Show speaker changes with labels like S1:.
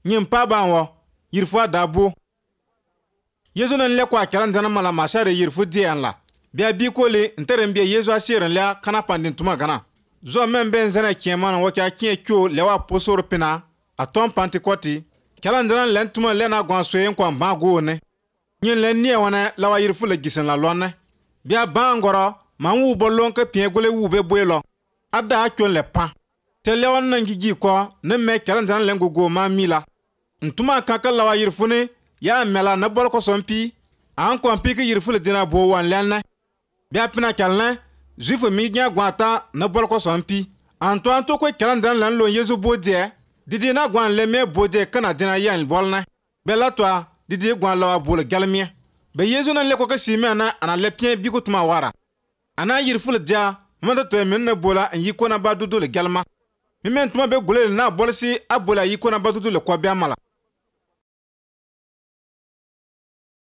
S1: nyim pa ban wo yirfu da bo Yesu nan le kwa kalan dana mala mashare yirfu diyan la bia bi ko le ntere mbia Yesu asiren la kana pandin tuma gana zo men ben zana kiemana wo kya kie kyo le wa posor pina atom pantikoti kalan dana len tuma le na gwan soyen kwa ba go ne nyin len nie wana la wa yirfu le gisen la lonne bia bangoro man wu bolon ka pie gole wu be boelo ada akyon le pa te le wan nan gigi ko ne me kalan dana len go ma mila ntuma kaka la wa yirfu ne ya mela na bol ko sompi an ko ampi ke yirfu le dina bo wan lenna bia pina kalna jufu mi nya gwata na bol ko sompi anto ko kalan dan lan lo Yesu bodie didi na gwan le me bodie kana dina yan bolna bela toa didi gwan la bol galmie be Yesu nan le ko ka simena ana le pien bi ko tuma wara ana yirfu le dia manda to men na bola an yiko na ba dudu le galma mi men tuma be gole na bolsi abola yiko na ba dudu le ko be amala